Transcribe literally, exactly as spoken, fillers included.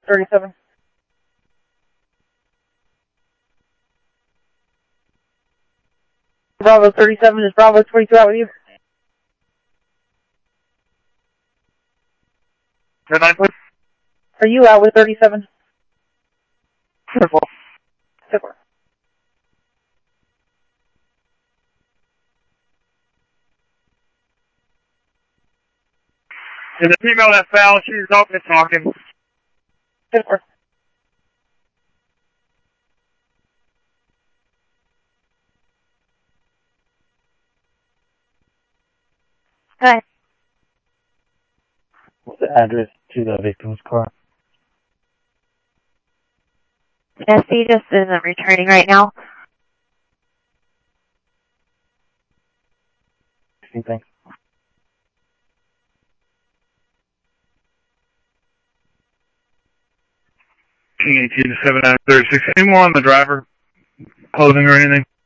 thirty-seven. Bravo thirty-seven, is Bravo twenty-two out with you? Good night, please. Are you out with thirty-seven? Careful. Super. And the female that fell, she's open talking. Super. Hi. What's the address to the victim's car? Yes, he just isn't returning right now. Thanks. King eighteen to seven nine thirty-six. Any more on the driver? Clothing or anything?